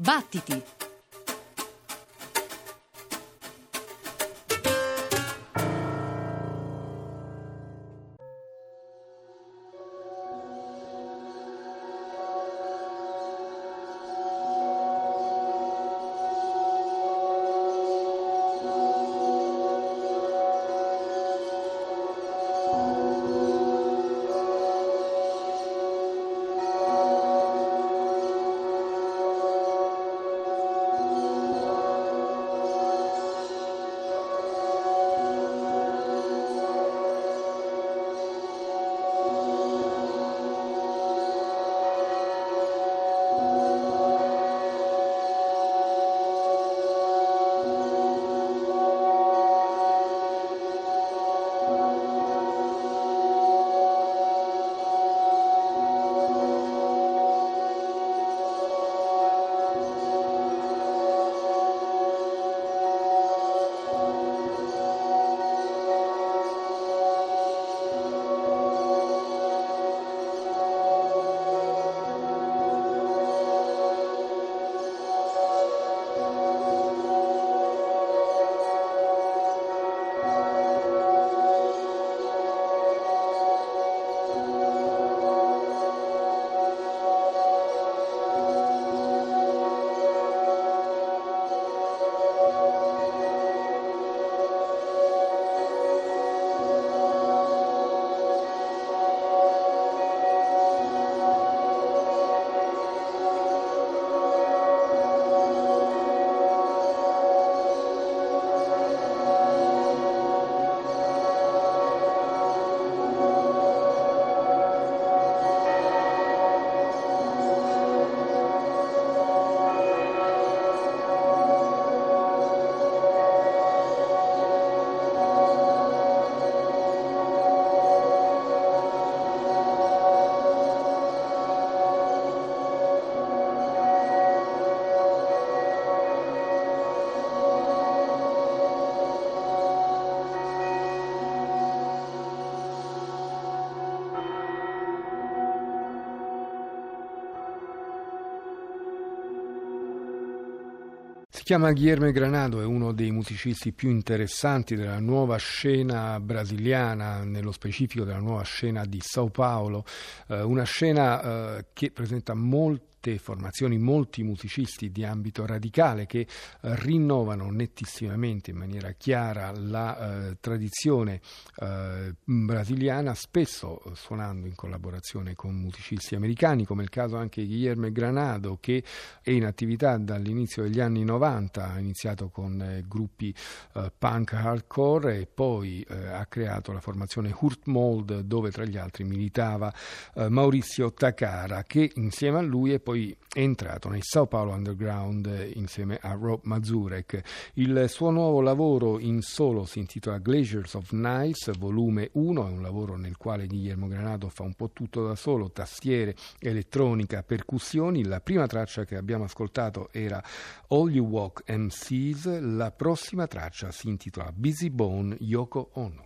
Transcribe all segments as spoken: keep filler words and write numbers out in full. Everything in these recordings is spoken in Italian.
Battiti! Si chiama Guilherme Granado, è uno dei musicisti più interessanti della nuova scena brasiliana, nello specifico della nuova scena di São Paulo, eh, una scena eh, che presenta molte formazioni, molti musicisti di ambito radicale che eh, rinnovano nettissimamente in maniera chiara la eh, tradizione eh, brasiliana, spesso suonando in collaborazione con musicisti americani, come il caso anche di Guilherme Granado, che è in attività dall'inizio degli anni novanta, ha iniziato con eh, gruppi eh, punk hardcore e poi eh, ha creato la formazione Hurtmold, dove tra gli altri militava eh, Maurizio Takara, che insieme a lui è poi è entrato nei São Paulo Underground eh, insieme a Rob Mazurek. Il suo nuovo lavoro in solo si intitola Glaciers of Nice, volume uno, è un lavoro nel quale Guilherme Granado fa un po' tutto da solo, tastiere, elettronica, percussioni. La prima traccia che abbiamo ascoltato era All You Walk M Cs, la prossima traccia si intitola Busy Bone Yoko Ono.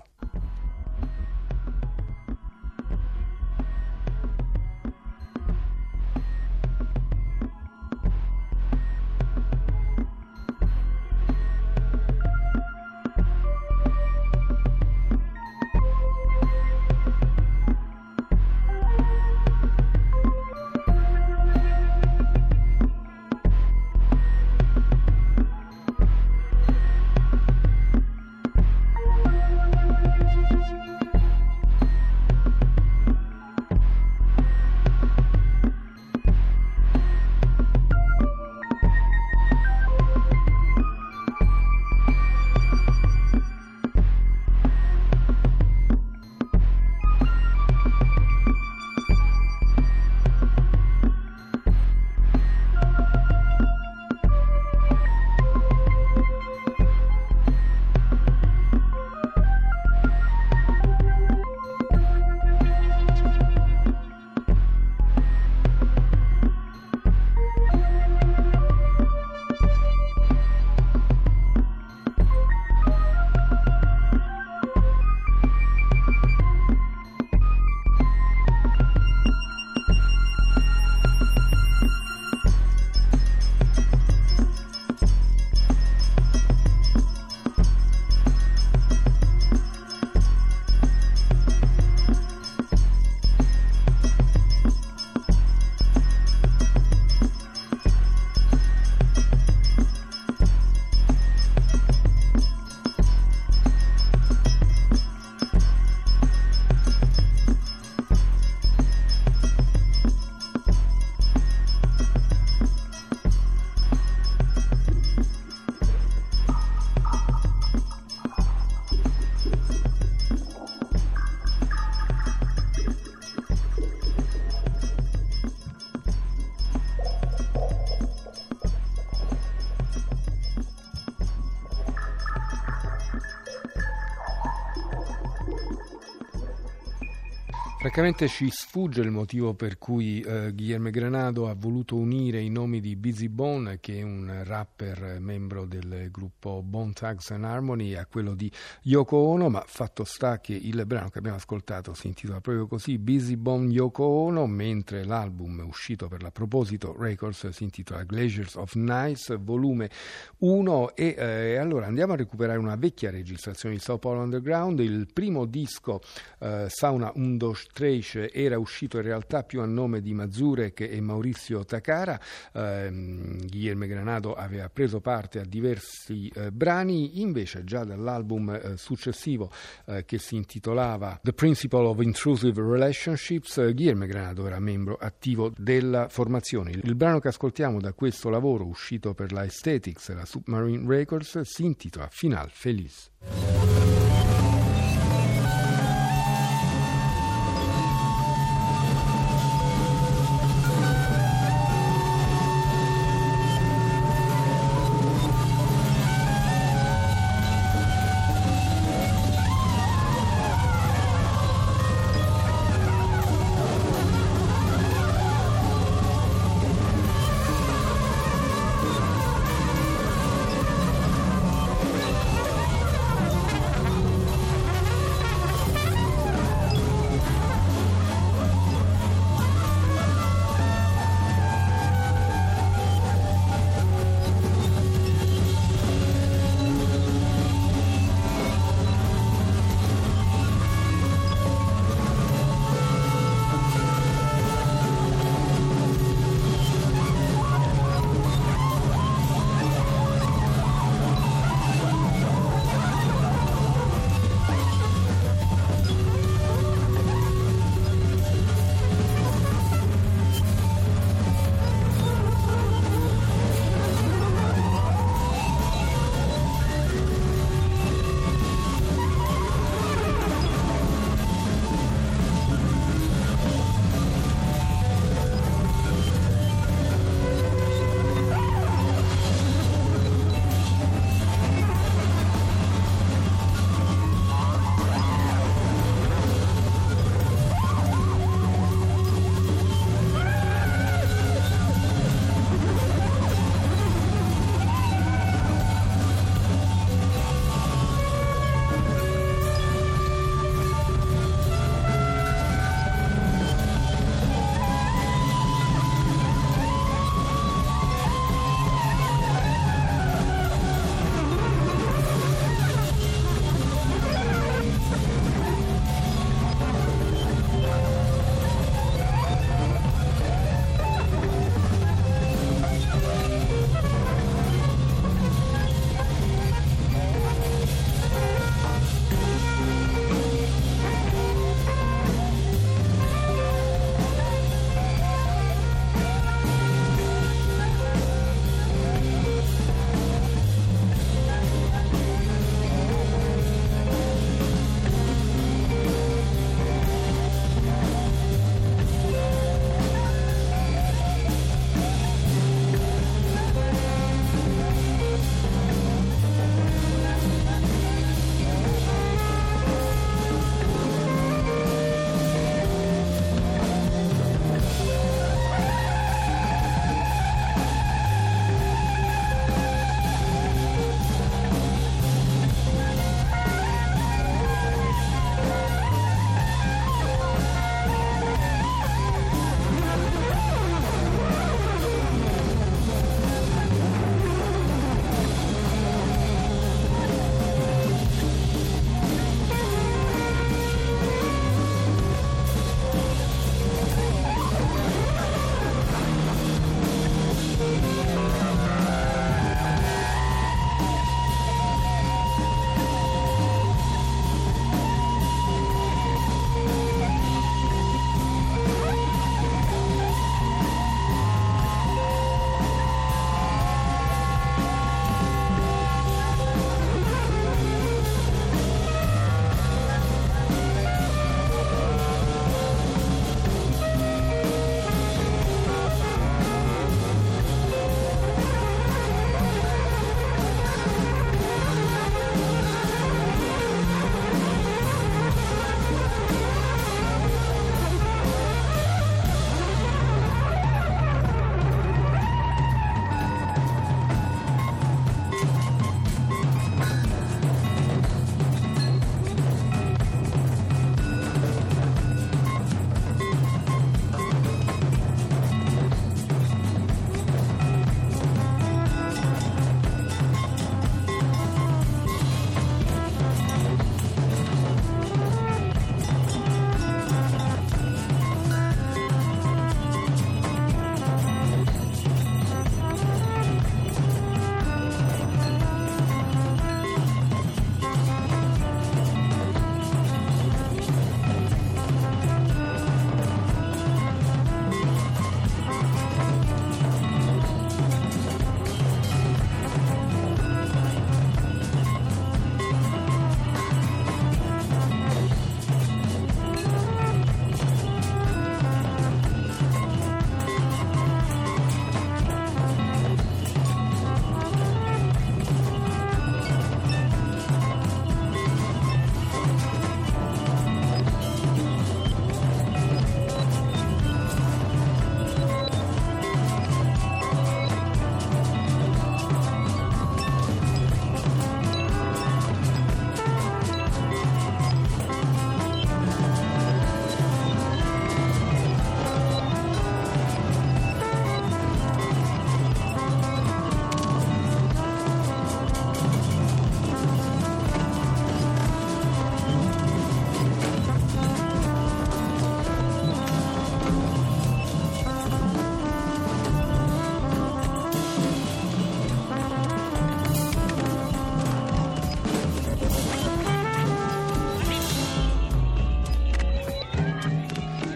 Francamente ci sfugge il motivo per cui eh, Guilherme Granado ha voluto unire i nomi di Bizzy Bone, che è un rapper membro del gruppo Bone Thugs and Harmony, a quello di Yoko Ono, ma fatto sta che il brano che abbiamo ascoltato si intitola proprio così, Bizzy Bone Yoko Ono, mentre l'album uscito per la Proposito Records si intitola Glaciers of Nice, volume uno. E eh, allora andiamo a recuperare una vecchia registrazione di Sao Paulo Underground. Il primo disco, eh, Sauna un dos Trace, era uscito in realtà più a nome di Mazurek e Maurizio Takara. eh, Guilherme Granado aveva preso parte a diversi eh, brani, invece già dall'album eh, successivo eh, che si intitolava The Principle of Intrusive Relationships, eh, Guilherme Granado era membro attivo della formazione. Il, il brano che ascoltiamo da questo lavoro, uscito per la Aesthetics e la Submarine Records, si intitola Final Feliz.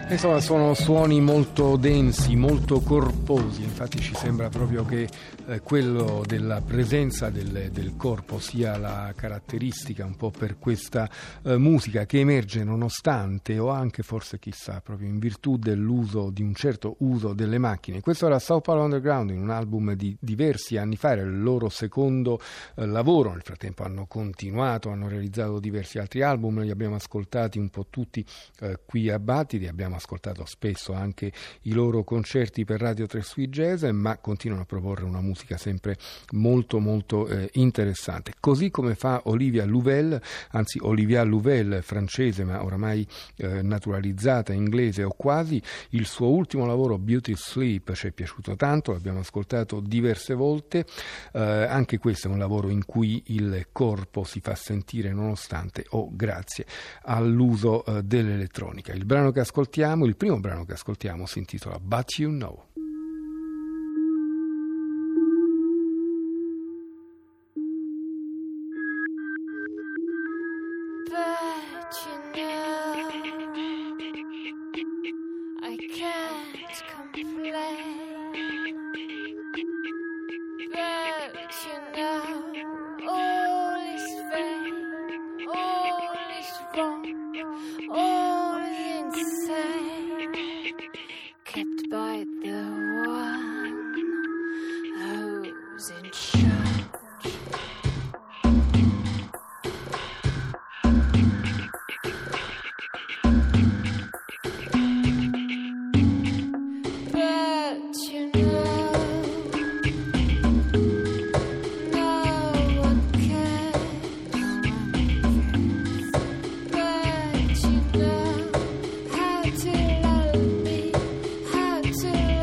Insomma, sono suoni molto densi, molto corposi, infatti ci sembra proprio che eh, quello della presenza del, del corpo sia la caratteristica un po' per questa eh, musica che emerge nonostante o anche forse chissà proprio in virtù dell'uso di un certo uso delle macchine. Questo era Sao Paulo Underground in un album di diversi anni fa, era il loro secondo eh, lavoro, nel frattempo hanno continuato, hanno realizzato diversi altri album, li abbiamo ascoltati un po' tutti eh, qui a Battiti, abbiamo ascoltato spesso anche i loro concerti per Radio tre Sui Jazz, ma continuano a proporre una musica sempre molto molto eh, interessante, così come fa Olivia Louvel, anzi Olivia Louvel, francese ma oramai eh, naturalizzata inglese o quasi. Il suo ultimo lavoro Beauty Sleep ci è piaciuto tanto, l'abbiamo ascoltato diverse volte, eh, anche questo è un lavoro in cui il corpo si fa sentire nonostante o grazie all'uso eh, dell'elettronica. Il brano che ascoltiamo, il primo brano che ascoltiamo si intitola But You Know. But you know, I can't complain. But you know, all is vain, all is wrong, all is insane, kept by the one who's in charge. To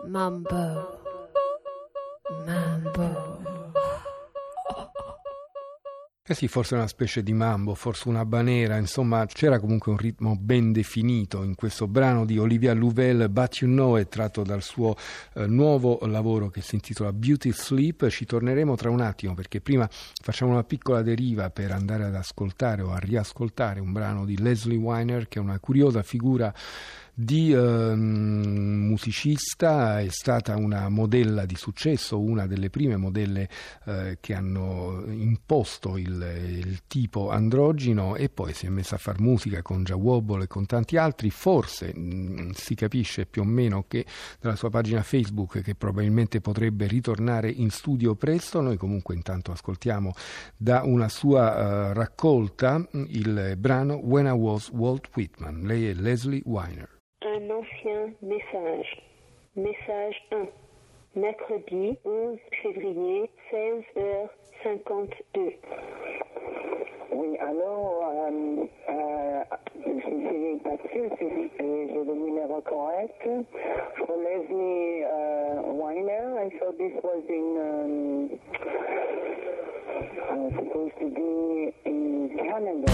Mambo, mambo. Eh sì, forse una specie di mambo, forse una banera, insomma c'era comunque un ritmo ben definito in questo brano di Olivia Louvel. But You Know è tratto dal suo eh, nuovo lavoro che si intitola Beauty Sleep. Ci torneremo tra un attimo perché prima facciamo una piccola deriva per andare ad ascoltare o a riascoltare un brano di Leslie Weiner, che è una curiosa figura di eh, musicista. È stata una modella di successo, una delle prime modelle eh, che hanno imposto il, il tipo androgino, e poi si è messa a far musica con Jah Wobble e con tanti altri. Forse mh, si capisce più o meno che dalla sua pagina Facebook che probabilmente potrebbe ritornare in studio presto. Noi comunque intanto ascoltiamo da una sua uh, raccolta il brano When I Was Walt Whitman. Lei è Leslie Weiner. Un ancien message. Message un. Mercredi onze février, seize heures cinquante-deux. Oui, alors, euh, euh, j'ai pas sûr si j'ai le numéro correct. For Leslie uh, Weiner, I thought this was in, um, uh, supposed to be in Canada.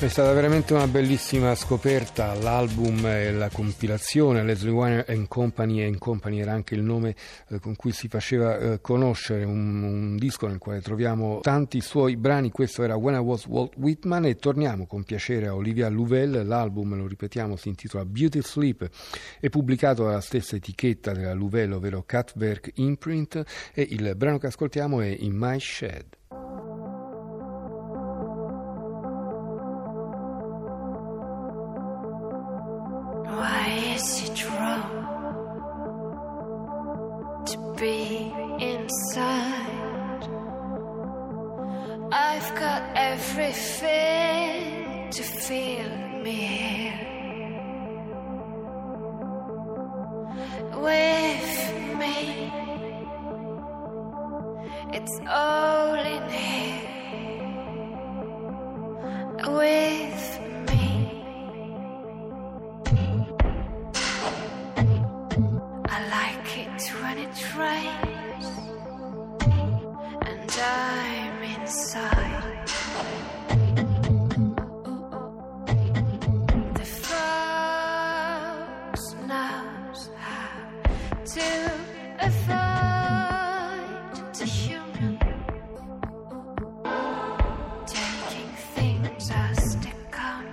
È stata veramente una bellissima scoperta, l'album e la compilazione Leslie Winer and Company, and Company era anche il nome eh, con cui si faceva eh, conoscere, un, un disco nel quale troviamo tanti suoi brani. Questo era When I Was Walt Whitman e torniamo con piacere a Olivia Louvel. L'album, lo ripetiamo, si intitola Beauty Sleep, è pubblicato dalla stessa etichetta della Louvel, ovvero Katwerk Imprint, e il brano che ascoltiamo è In My Shed. Why is it wrong to be inside? I've got everything to feel me here. With me, it's all in here. With when it rains and I'm inside, the frost knows how to avoid the human, taking things as they come.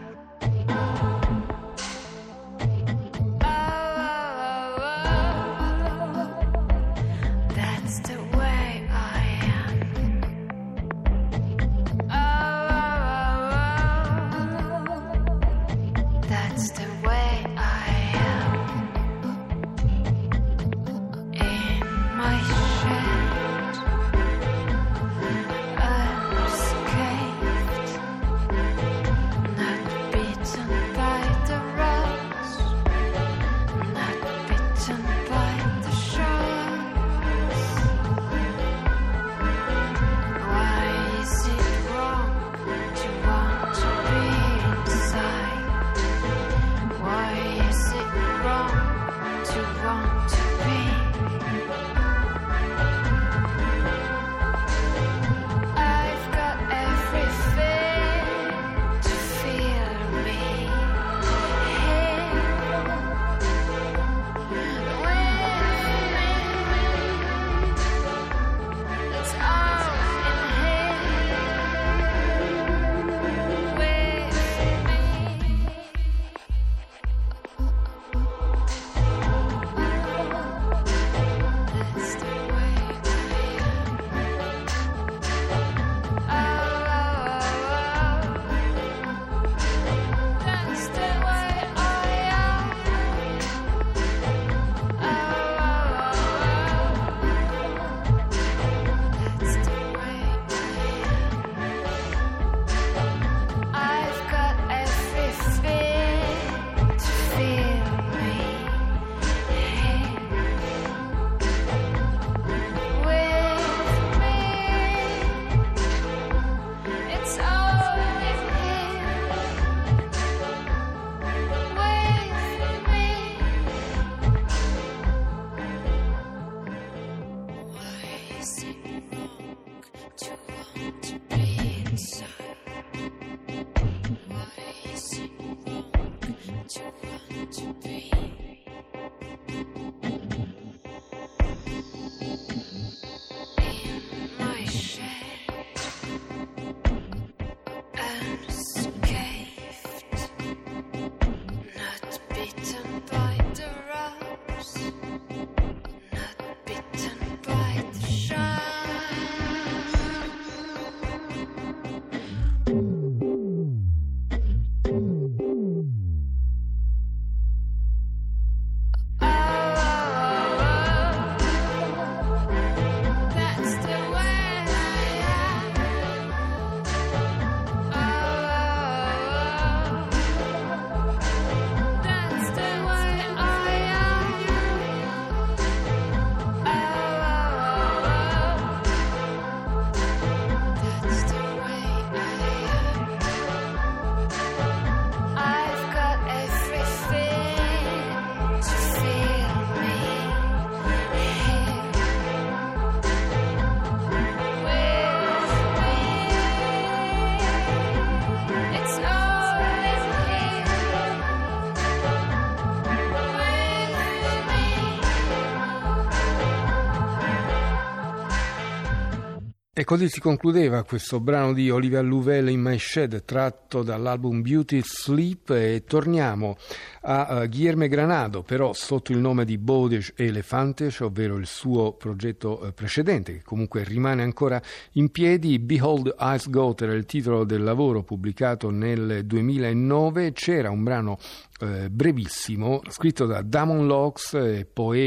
E così si concludeva questo brano di Olivia Louvel, In My Shed, tratto dall'album Beauty Sleep, e torniamo a uh, Guilherme Granado, però sotto il nome di Bodes Elefantes, ovvero il suo progetto uh, precedente, che comunque rimane ancora in piedi. Behold Ice Goat era il titolo del lavoro pubblicato nel duemilanove. C'era un brano Eh, brevissimo, scritto da Damon Locks, eh,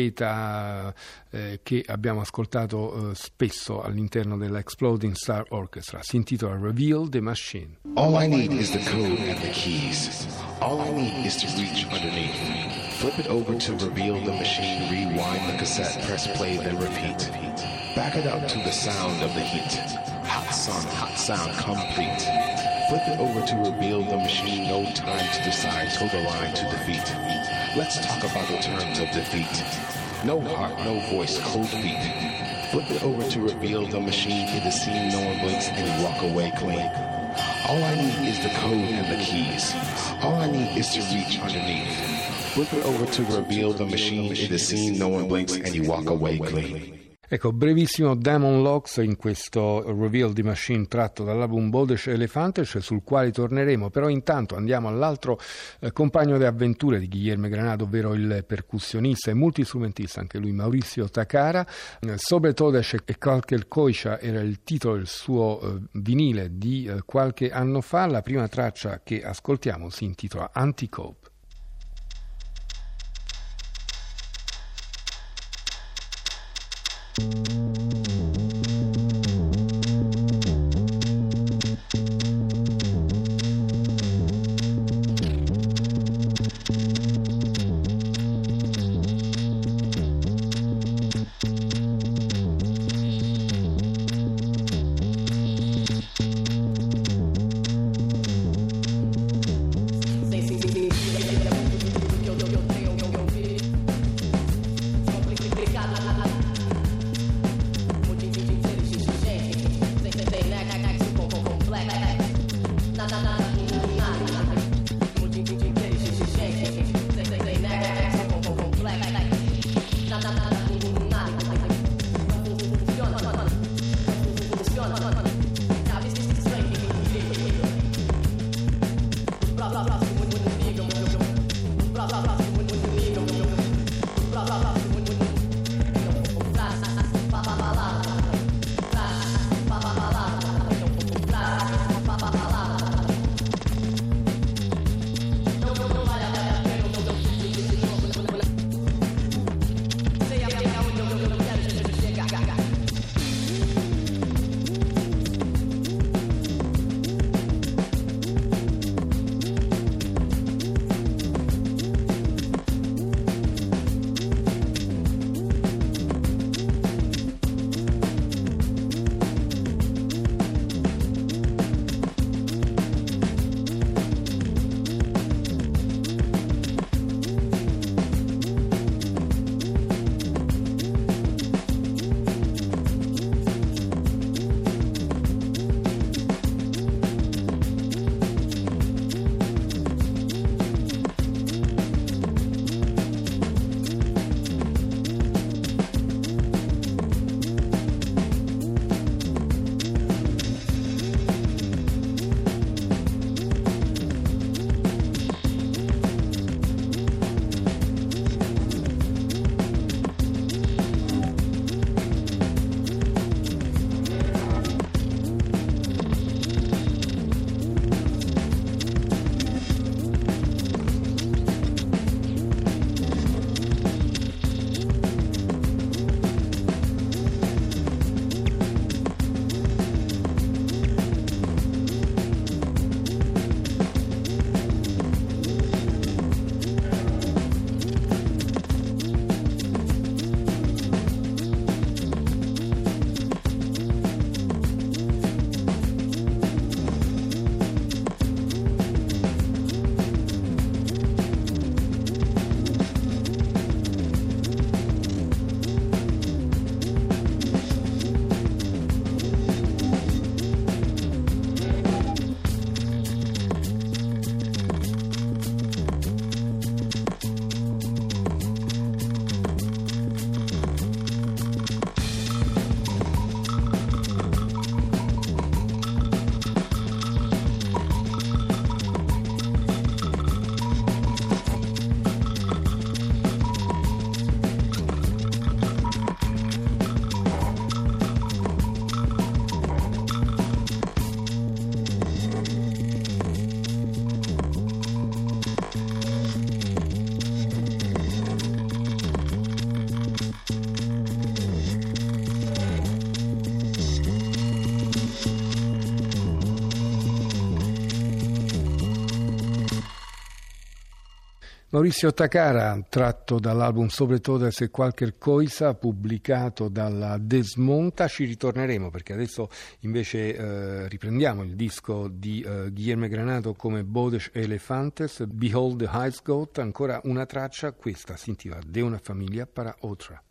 poeta eh, che abbiamo ascoltato eh, spesso all'interno della Exploding Star Orchestra. Si intitola Reveal the Machine. All I need is the code and the keys. All I need is to reach underneath. Flip it over to reveal the machine, rewind the cassette, press play, then repeat. Back it up to the sound of the heat. Hot sun, hot sound, complete. Flip it over to reveal the machine, no time to decide, toe the line to defeat. Let's talk about the terms of defeat. No heart, no voice, cold beat. Flip it over to reveal the machine, it is seen, no one blinks, and you walk away clean. All I need is the code and the keys. All I need is to reach underneath. Flip it over to reveal the machine, it is seen, no one blinks, and you walk away clean. Ecco, brevissimo Damon Locks in questo Reveal the Machine tratto dall'album Bodes Elefantes, sul quale torneremo, però intanto andiamo all'altro eh, compagno di avventure di Guilherme Granado, ovvero il percussionista e multistrumentista, anche lui Maurizio Takara. Eh, Sobre Todas e qualche coisa era il titolo del suo eh, vinile di eh, qualche anno fa. La prima traccia che ascoltiamo si intitola Anticope. They Maurizio Takara, tratto dall'album Sobre Todas e Qualquer Coisa, pubblicato dalla Desmonta. Ci ritorneremo perché adesso invece eh, riprendiamo il disco di eh, Guillermo Granado come Bodes Elefantes, Behold the Highest Goat, ancora una traccia, questa si intitola De una familia para otra.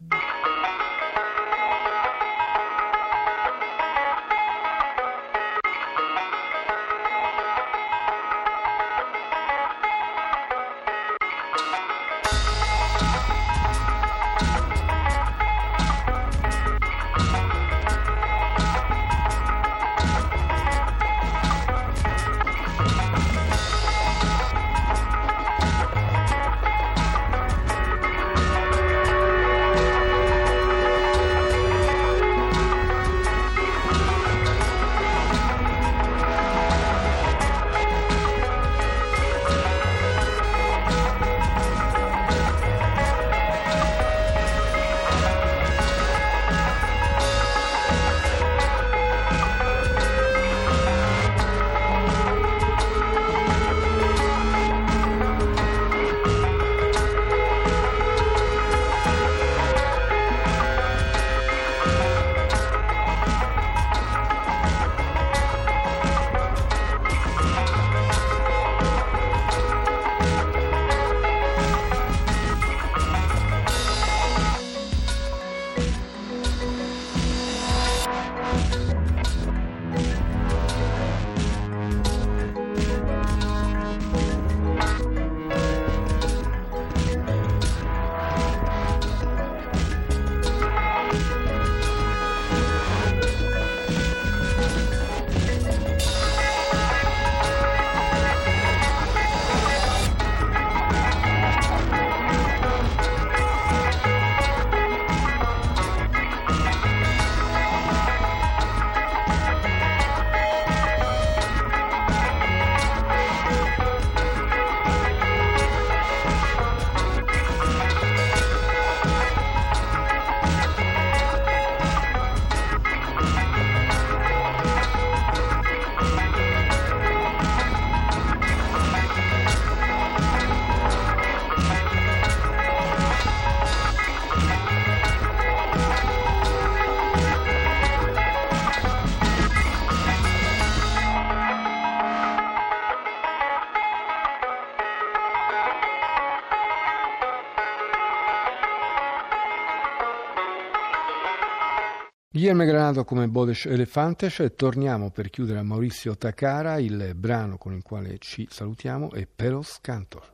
Guillermo Granado come Bodes Elefantes, e torniamo per chiudere a Maurizio Takara. Il brano con il quale ci salutiamo è Pelos Cantor.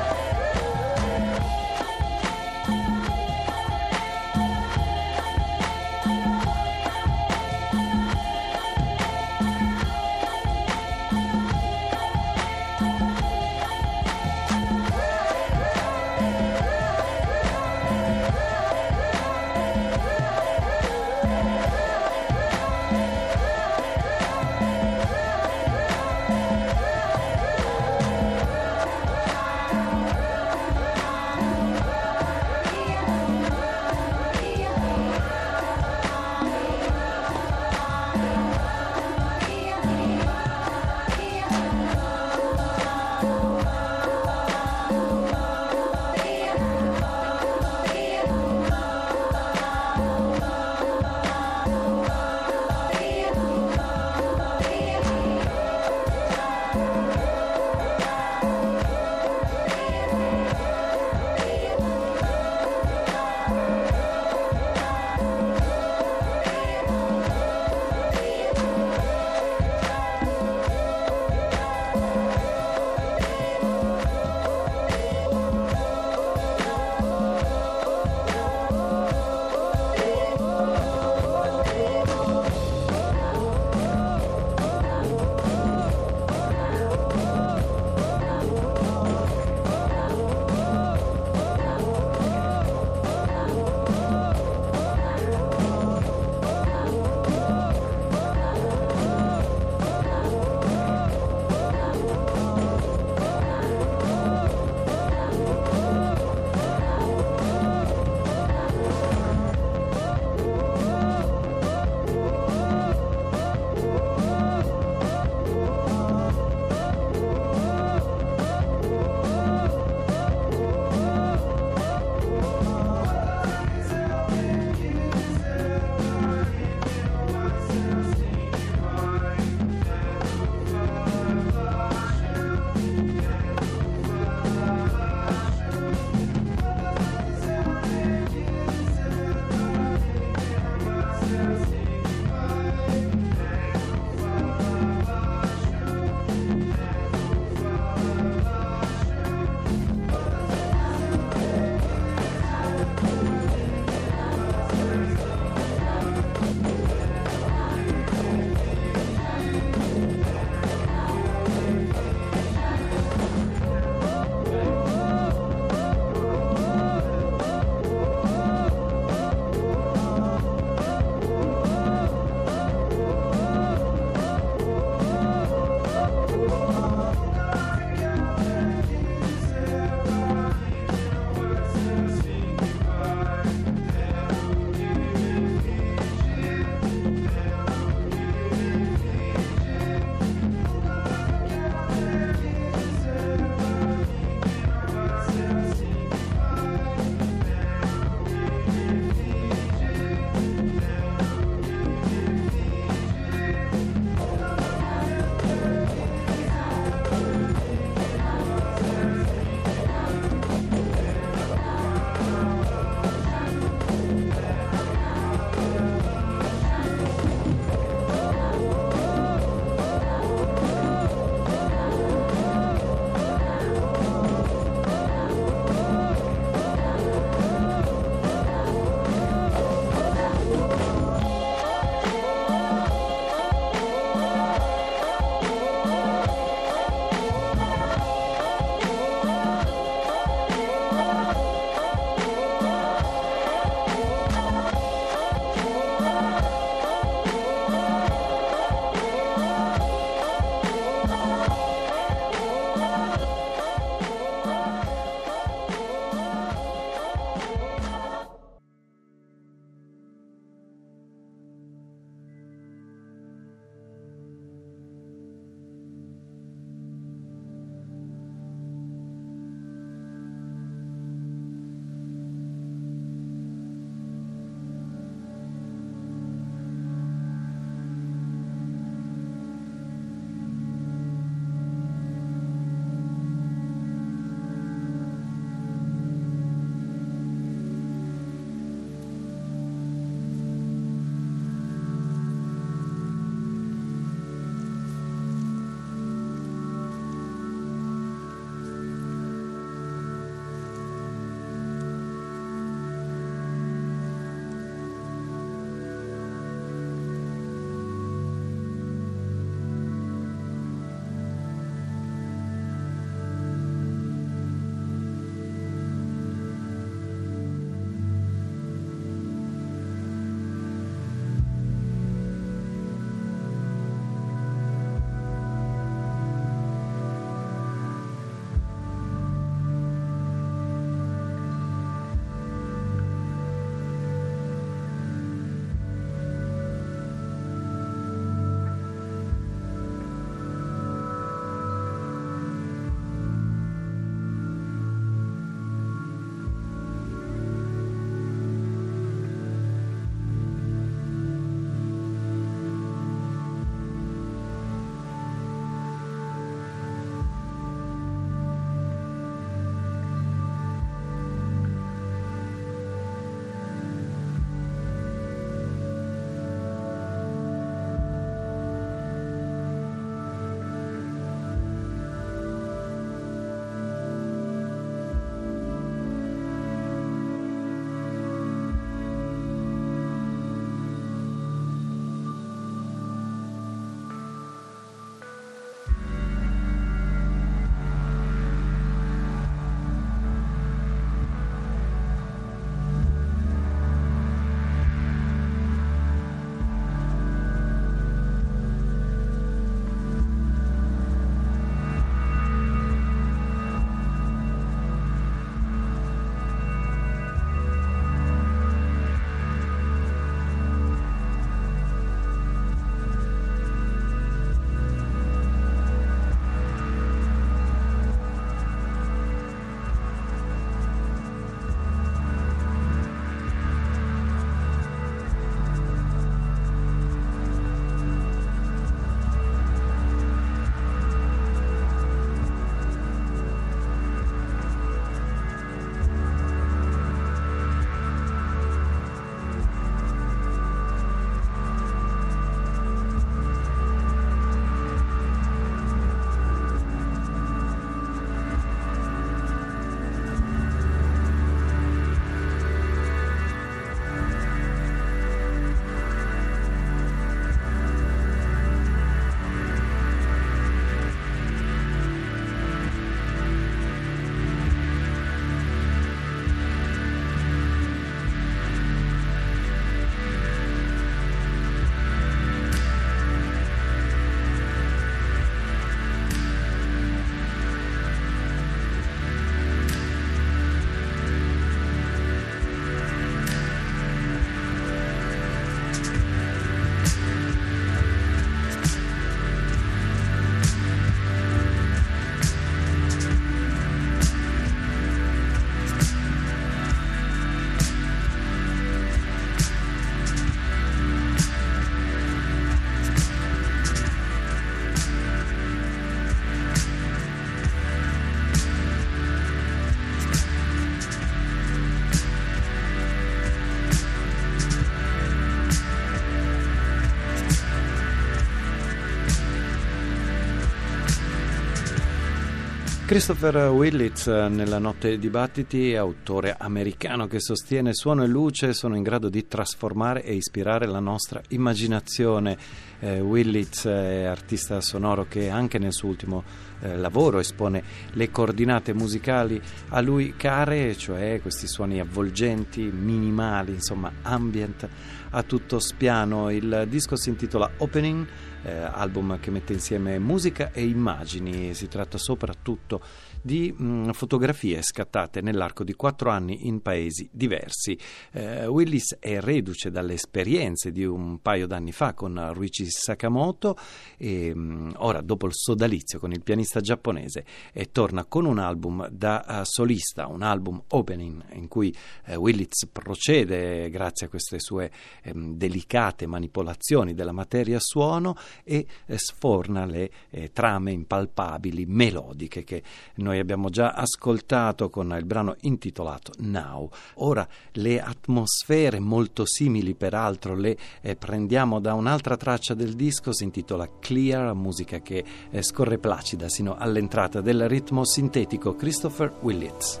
Christopher Willits, nella Notte dibattiti, autore americano che sostiene suono e luce sono in grado di trasformare e ispirare la nostra immaginazione. Eh, Willits è artista sonoro che anche nel suo ultimo eh, lavoro espone le coordinate musicali a lui care, cioè questi suoni avvolgenti, minimali, insomma ambient a tutto spiano. Il disco si intitola Opening, eh, album che mette insieme musica e immagini. Si tratta soprattutto di mh, fotografie scattate nell'arco di quattro anni in paesi diversi. Eh, Willis è reduce dalle esperienze di un paio d'anni fa con Ryuichi Sakamoto e mh, ora, dopo il sodalizio con il pianista giapponese, e torna con un album da uh, solista, un album Opening, in cui eh, Willits procede grazie a queste sue ehm, delicate manipolazioni della materia a suono e eh, sforna le eh, trame impalpabili, melodiche che noi abbiamo già ascoltato con il brano intitolato Now. Ora le atmosfere, molto simili peraltro, le eh, prendiamo da un'altra traccia del disco, si intitola Clear, musica che eh, scorre placida sino all'entrata del ritmo sintetico. Christopher Willits.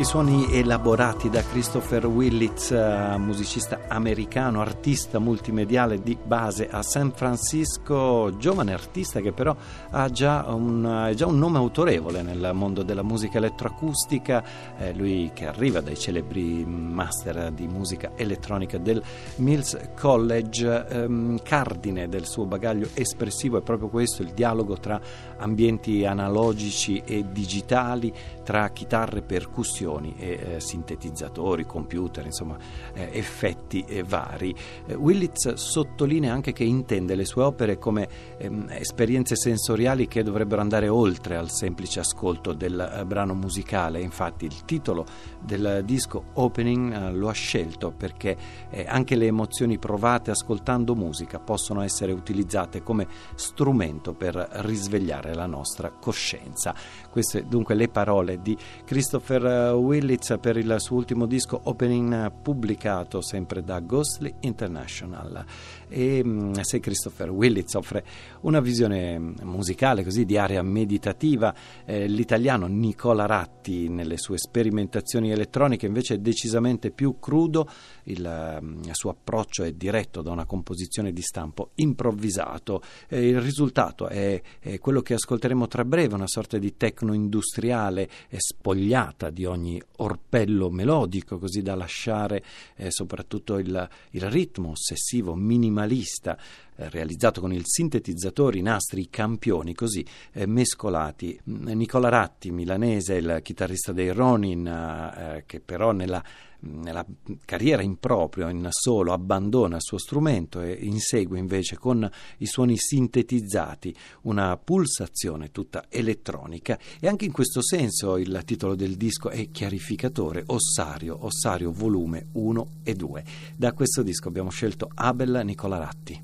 suoni elaborati da Christopher Willits, musicista americano, artista multimediale di base a San Francisco, giovane artista che però ha già un, è già un nome autorevole nel mondo della musica elettroacustica, eh, lui che arriva dai celebri master di musica elettronica del Mills College. Ehm, cardine del suo bagaglio espressivo è proprio questo, il dialogo tra ambienti analogici e digitali, tra chitarre, percussioni e eh, sintetizzatori, computer, insomma eh, effetti eh, vari. Eh, Willits sottolinea anche che intende le sue opere come ehm, esperienze sensoriali che dovrebbero andare oltre al semplice ascolto del eh, brano musicale. Infatti il titolo del disco Opening eh, lo ha scelto perché eh, anche le emozioni provate ascoltando musica possono essere utilizzate come strumento per risvegliare la nostra coscienza. Queste dunque le parole di Christopher Willits per il suo ultimo disco Opening, pubblicato sempre da Ghostly International. E se Christopher Willits offre una visione musicale così di area meditativa, eh, l'italiano Nicola Ratti nelle sue sperimentazioni elettroniche invece è decisamente più crudo. Il, il suo approccio è diretto da una composizione di stampo improvvisato. Eh, il risultato è, è quello che ascolteremo tra breve, una sorta di techno industriale eh, spogliata di ogni orpello melodico, così da lasciare eh, soprattutto il, il ritmo ossessivo minimalista eh, realizzato con il sintetizzatore, i nastri, i campioni così eh, mescolati. Nicola Ratti, milanese, il chitarrista dei Ronin, eh, che però nella nella carriera in proprio, in solo, abbandona il suo strumento e insegue invece con i suoni sintetizzati una pulsazione tutta elettronica, e anche in questo senso il titolo del disco è chiarificatore: Ossario, Ossario volume uno e due. Da questo disco abbiamo scelto Abel Nicola Ratti.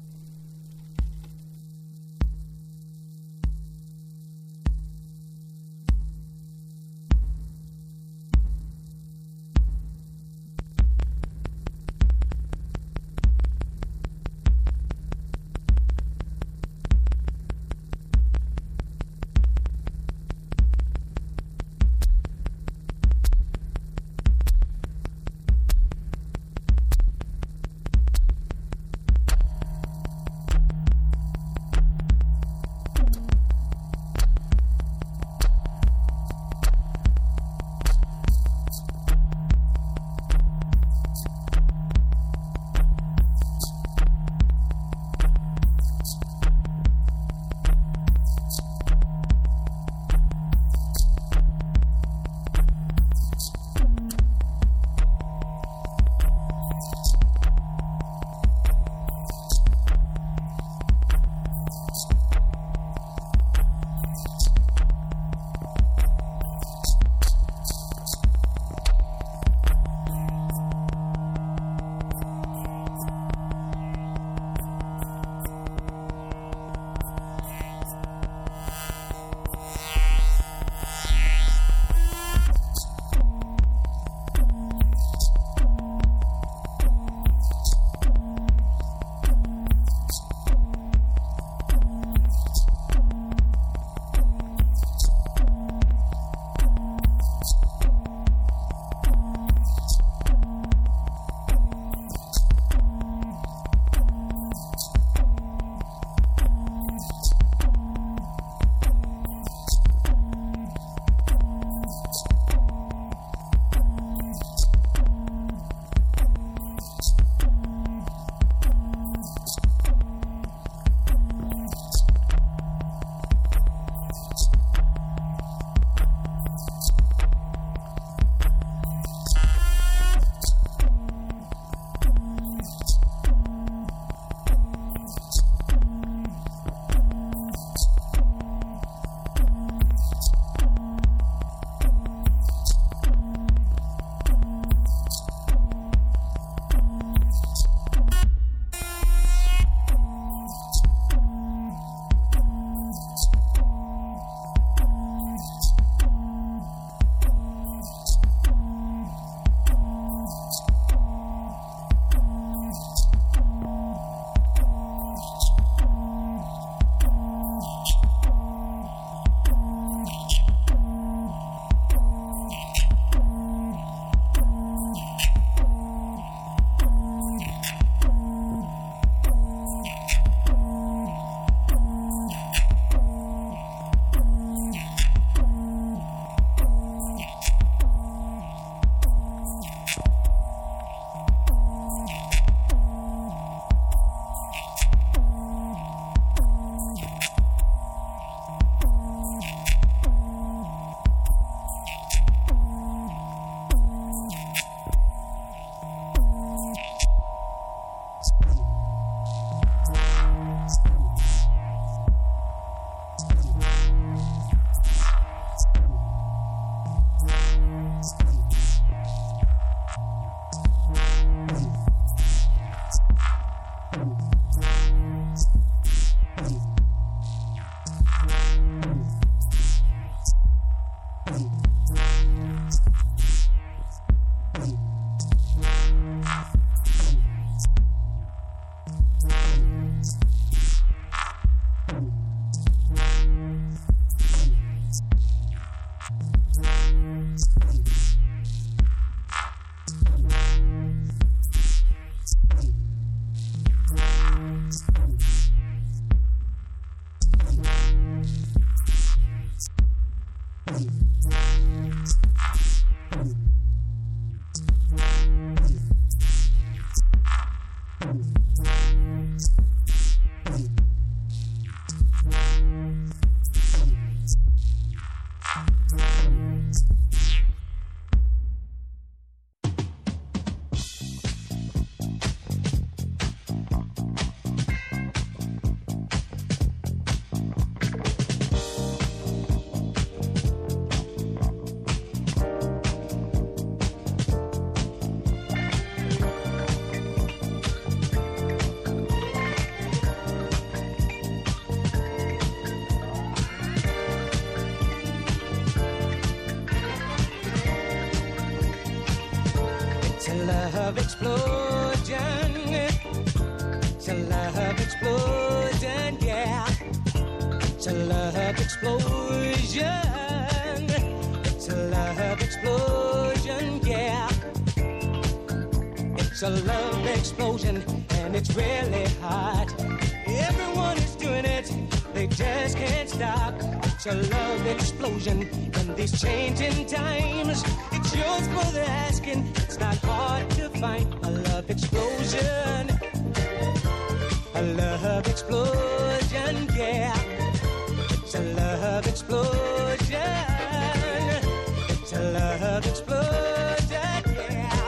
Love explosion, it's a love explosion, yeah. It's a love explosion, it's a love explosion, yeah. It's a love explosion, and it's really hot. Everyone is doing it, they just can't stop. It's a love explosion in these changing times. It's yours for the asking. It's not hard to find a love explosion. A love explosion, yeah. It's a love explosion. It's a love explosion, yeah.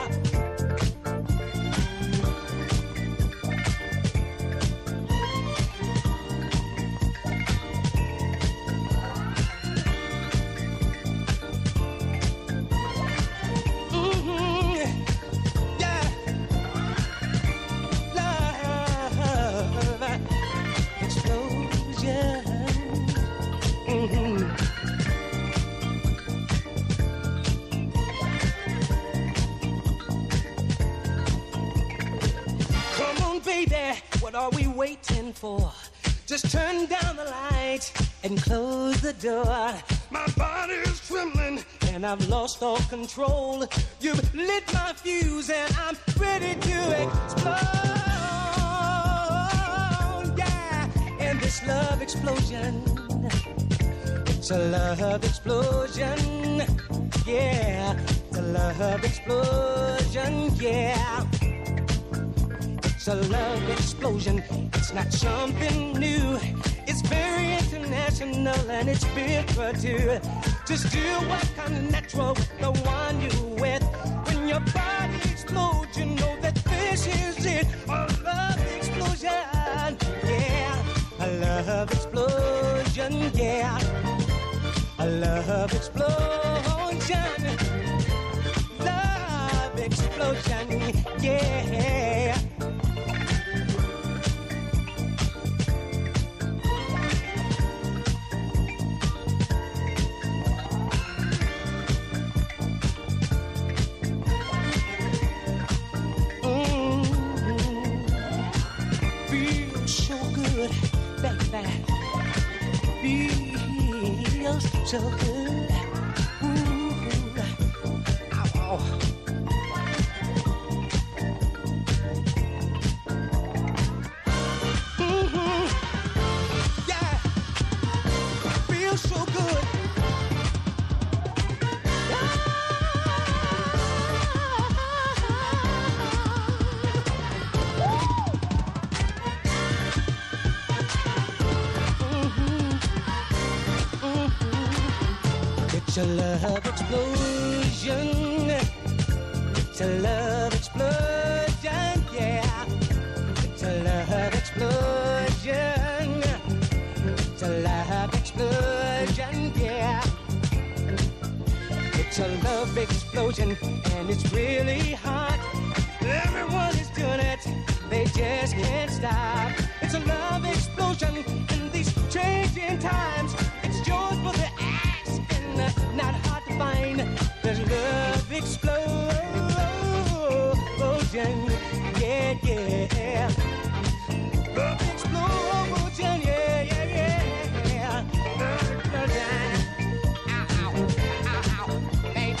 What are we waiting for? Just turn down the lights and close the door. My body is trembling and I've lost all control. You've lit my fuse and I'm ready to explode. Yeah, and this love explosion, it's a love explosion. Yeah, it's a love explosion. Yeah. It's a love explosion, it's not something new. It's very international and it's big for two. Just do what kind of natural with the one you with. When your body explodes, you know that this is it. A love explosion, yeah. A love explosion, yeah. A love explosion. Love explosion, yeah. Feels so good. Ooh, ow, ow. Mm-hmm. Yeah, feels so good. It's a love explosion. It's a love explosion, yeah. It's a love explosion. It's a love explosion, yeah. It's a love explosion, and it's really hot. Everyone is doing it, they just can't stop. It's a love explosion in these changing times. It's yours for the asking, not hard to find. There's love explosion, yeah, yeah. Love explosion, yeah, yeah, yeah. Love explosion. Ow, ow, ow, ow, baby.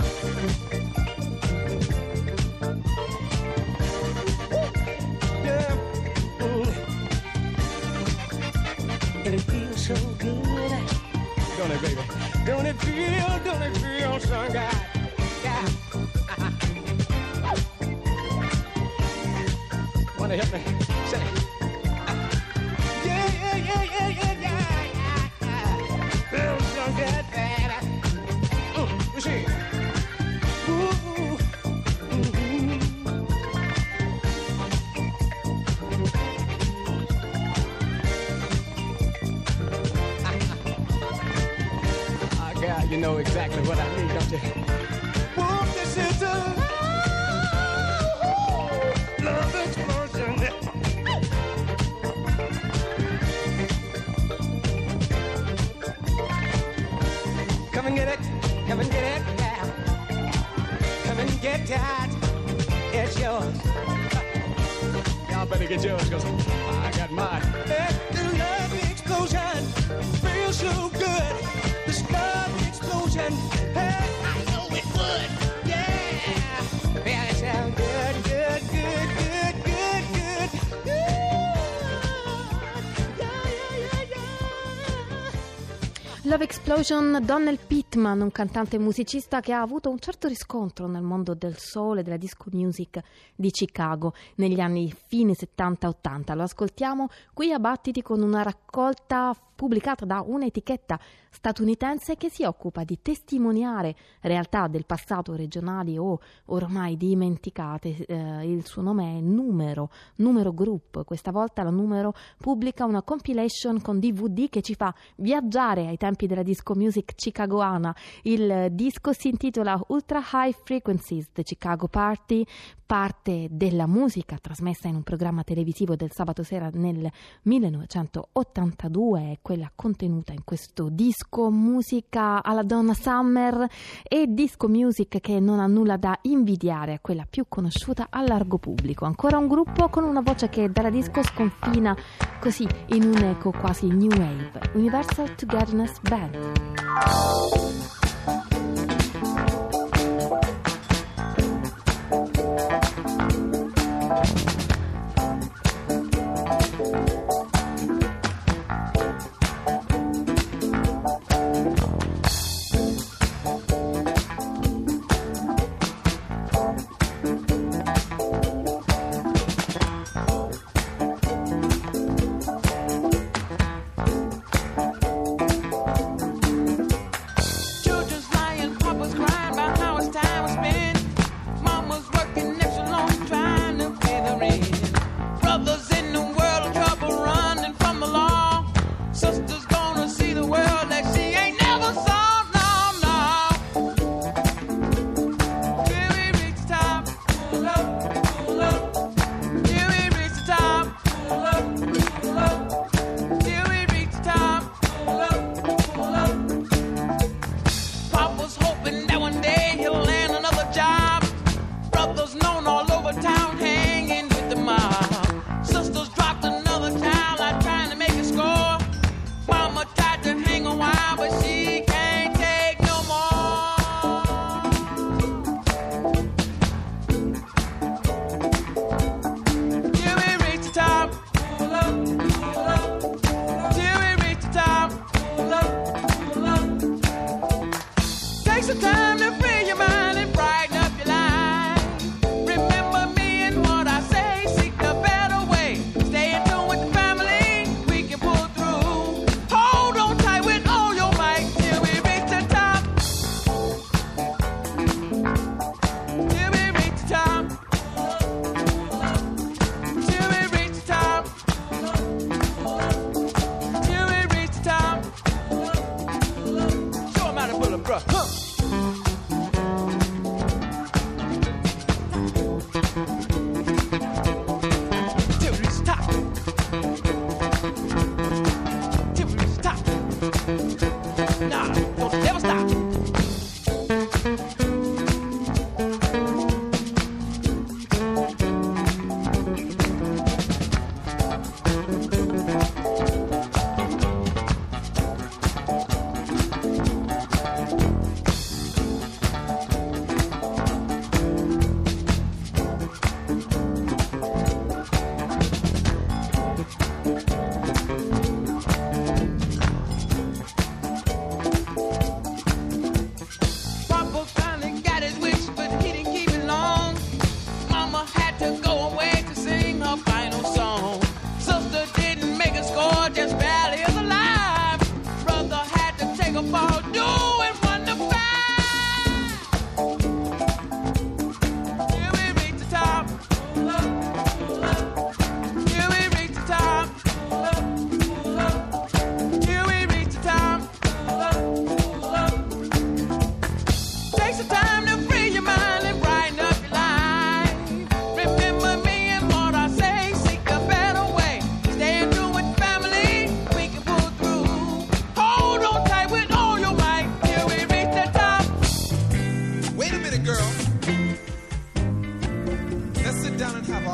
Yeah. Mm. And it feels so good. Don't it, baby? Don't it feel, don't it feel so good? Yeah. Wanna somebody help me. Say, yeah, yeah, yeah, yeah, yeah, yeah, yeah. Feels so good, bad. Mm, you see. Ooh, mm-hmm. Oh, God, you know exactly what I need, don't you? Whoop, this is a love explosion. Come and get it, come and get it, yeah. Come and get that, it's yours. Y'all better get yours, cause I got mine. Let the love explosion feel so good. This love explosion, hey, I know it would, yeah. Yeah, it sounds good, good, good, good, good, good, good. Yeah, yeah, yeah, yeah. Love Explosion, Donald Pittman, un cantante e musicista che ha avuto un certo riscontro nel mondo del soul e della disco music di Chicago negli anni fine settanta ottanta. Lo ascoltiamo qui a Battiti con una raccolta pubblicata da un'etichetta statunitense che si occupa di testimoniare realtà del passato regionali o ormai dimenticate. Eh, il suo nome è Numero, Numero Group. Questa volta la Numero pubblica una compilation con D V D che ci fa viaggiare ai tempi della disco music chicagoana. Il disco si intitola Ultra High Frequencies, The Chicago Party, parte della musica trasmessa in un programma televisivo del sabato sera nel millenovecentottantadue, è quella contenuta in questo disco, musica alla Donna Summer e disco music che non ha nulla da invidiare a quella più conosciuta al largo pubblico. Ancora un gruppo con una voce che dalla disco sconfina così in un eco quasi new wave, Universal Togetherness Band. Children's lying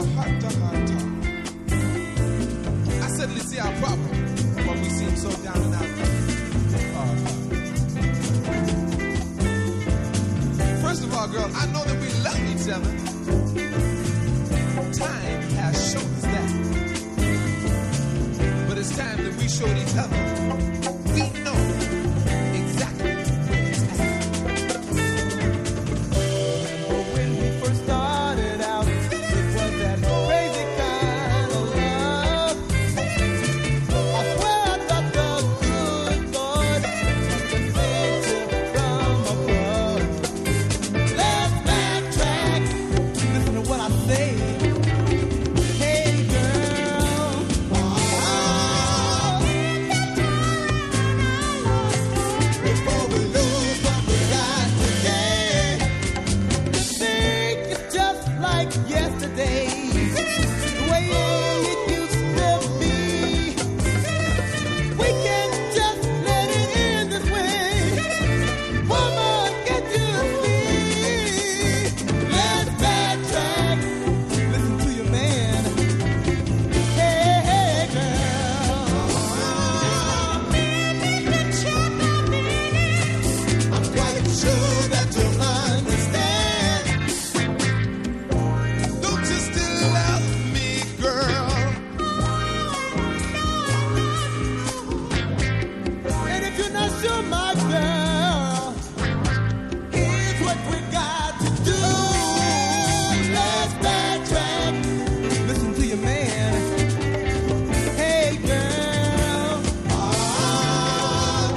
heart to heart talk. I suddenly see our problem when we seem so down and out. Uh, first of all, girl, I know that we love each other. Time has shown us that. But it's time that we showed each other. We know exactly where it's at. But when we first started out, it was that crazy kind of love. I swear I thought the good Lord was sent from above. Let's backtrack. Listen to what I say. Hey girl, oh, before we lose what we got today, think it's just like yesterday, the way it used to be. We can just let it end this way. Woman, get you see. Let's backtrack. Listen to your man. Hey, hey, girl. I'm quite sure that you'll understand. Don't you still love me, girl? And if you're not sure, my girl, here's what we got to do. Let's backtrack. Listen to your man. Hey, girl. Ah.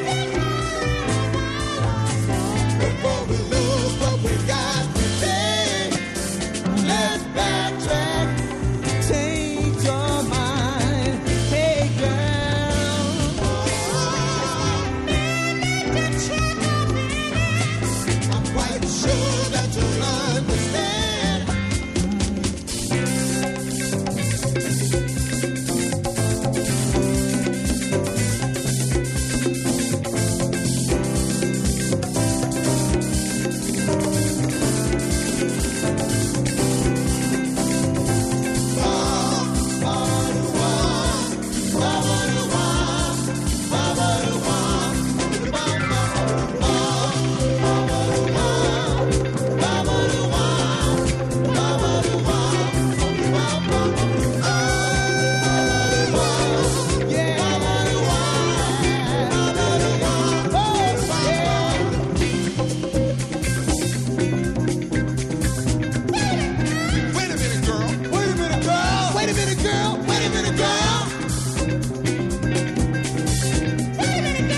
Before we lose what we got today, let's backtrack. Change your mind. Hey, girl. I'm quite sure that you'll understand. Wait a minute, girl. Wait a minute, girl. Wait a minute, girl. Wait a minute, girl. Wait a minute,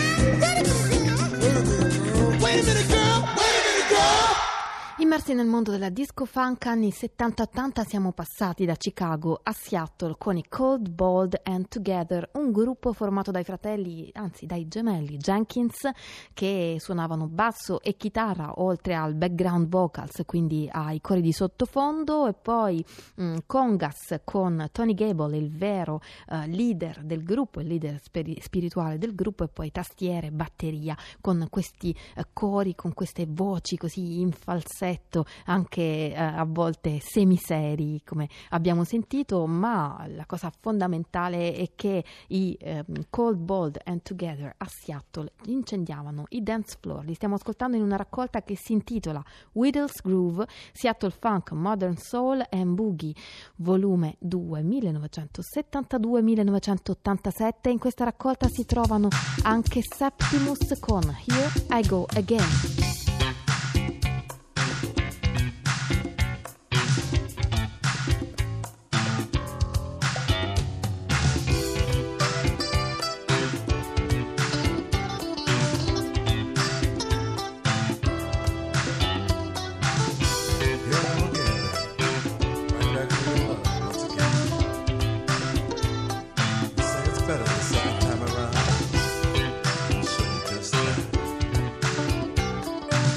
girl. Wait a minute, girl. Wait a minute, girl. Immersi nel mondo della disco funk anni settanta ottanta, siamo passati da Chicago a Seattle con i Cold, Bold and Together, un gruppo formato dai fratelli, anzi dai gemelli Jenkins, che suonavano basso e chitarra oltre al background vocals, quindi ai cori di sottofondo, e poi mh, congas con Tony Gable, il vero uh, leader del gruppo, il leader spiri- spirituale del gruppo, e poi tastiere, batteria, con questi uh, cori, con queste voci così in falsetto, anche eh, a volte semiseri come abbiamo sentito, ma la cosa fondamentale è che i eh, Cold, Bold and Together a Seattle incendiavano i dance floor. Li stiamo ascoltando in una raccolta che si intitola Whittle's Groove, Seattle Funk, Modern Soul and Boogie, volume due, millenovecentosettantadue millenovecentottantasette. In questa raccolta si trovano anche Septimus con Here I Go Again. Better the second time around. I'll show you just that.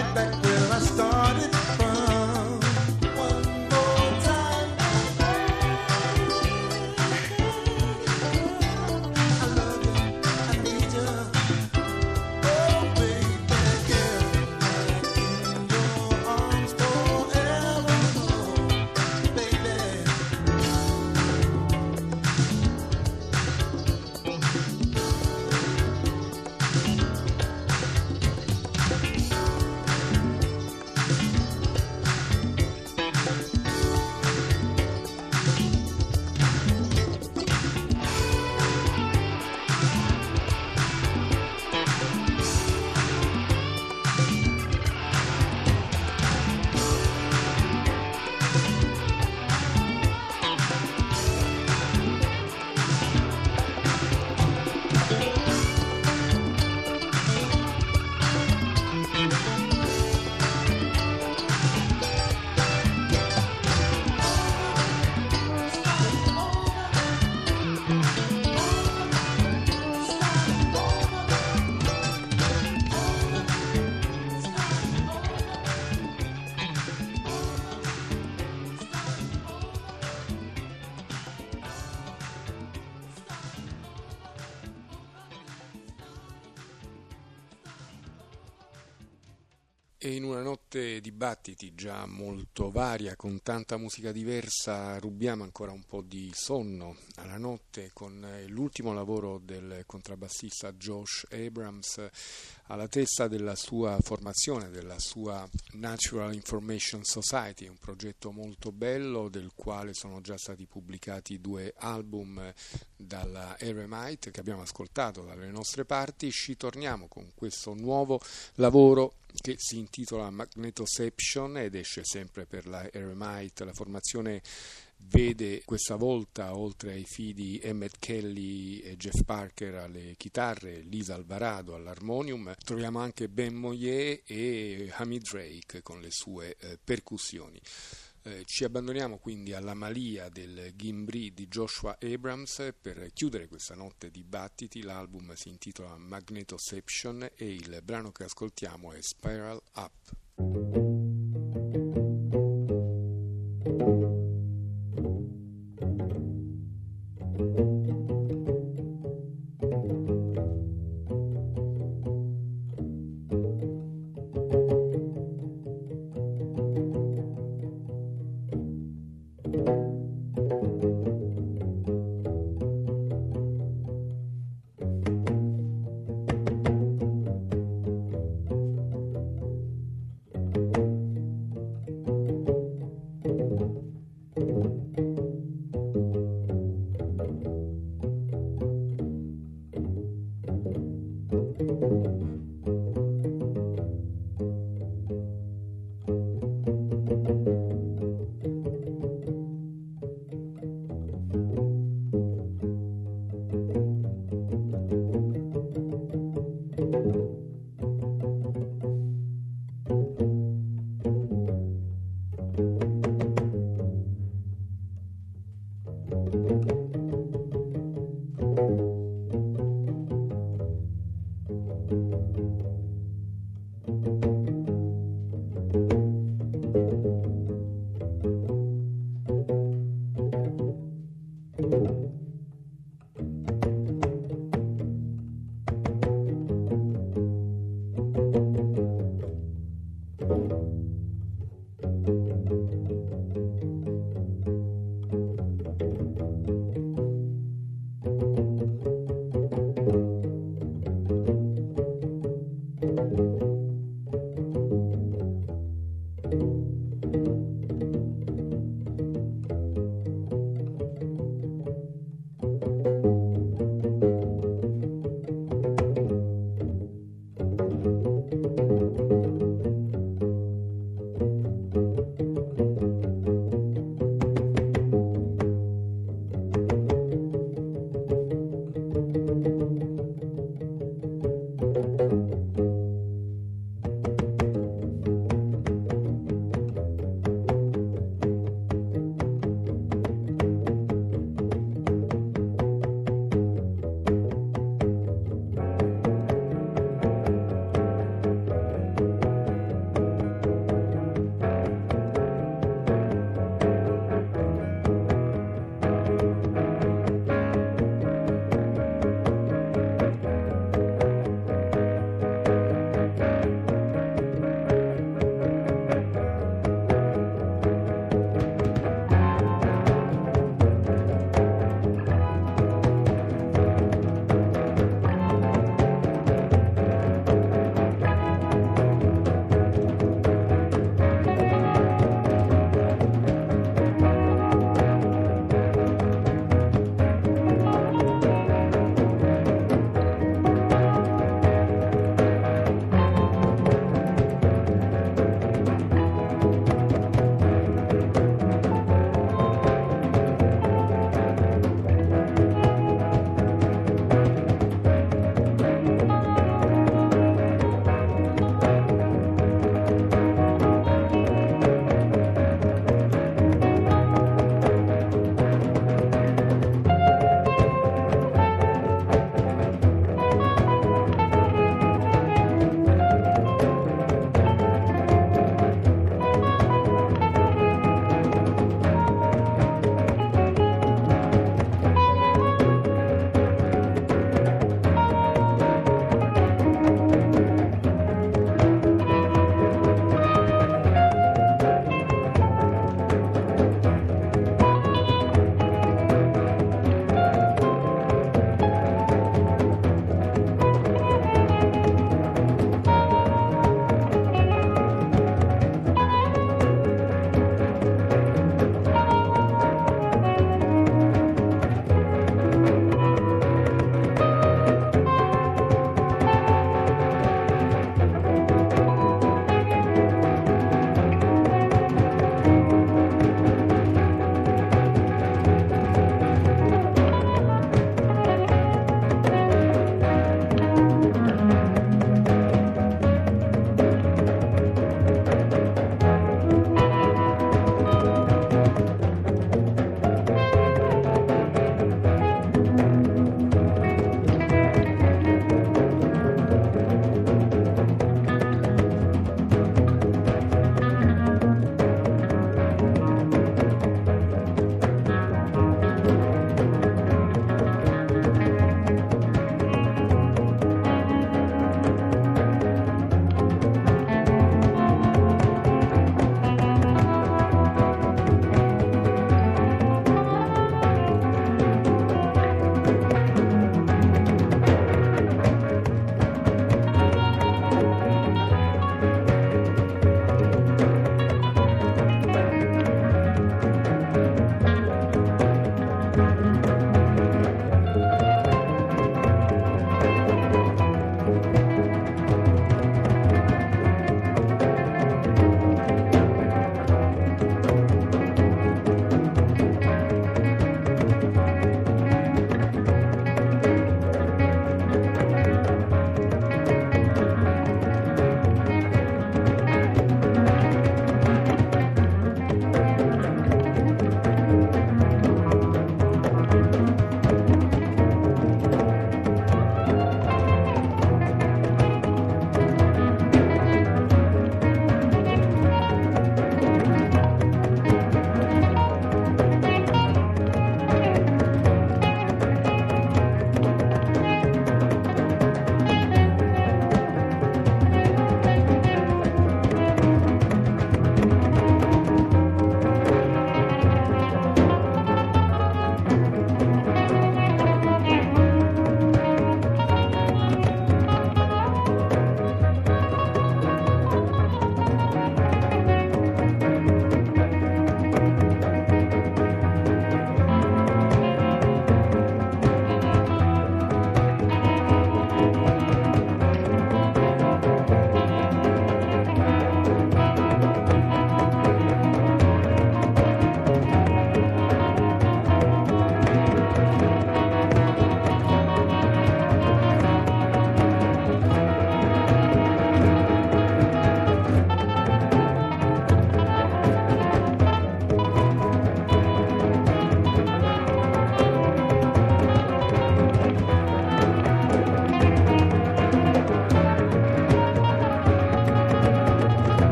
right back where I started from. One more time. I love you, I need you. Oh, baby, girl, I'm in your arms forevermore, baby. E in una notte di battiti già molto varia, con tanta musica diversa, rubiamo ancora un po' di sonno alla notte con l'ultimo lavoro del contrabbassista Josh Abrams alla testa della sua formazione, della sua Natural Information Society, un progetto molto bello del quale sono già stati pubblicati due album dalla Eremite che abbiamo ascoltato dalle nostre parti. Ci torniamo con questo nuovo lavoro che si intitola Magnetoception ed esce sempre per la Eremite. La formazione vede questa volta, oltre ai fidi Emmett Kelly e Jeff Parker alle chitarre, Lisa Alvarado all'armonium, troviamo anche Ben Moyer e Hamid Drake con le sue eh, percussioni. Eh, ci abbandoniamo quindi alla malia del Gimbri di Joshua Abrams per chiudere questa notte di battiti. L'album si intitola Magnetoception e il brano che ascoltiamo è Spiral Up.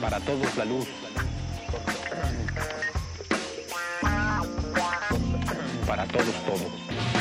Para todos la luz. Para todos todo.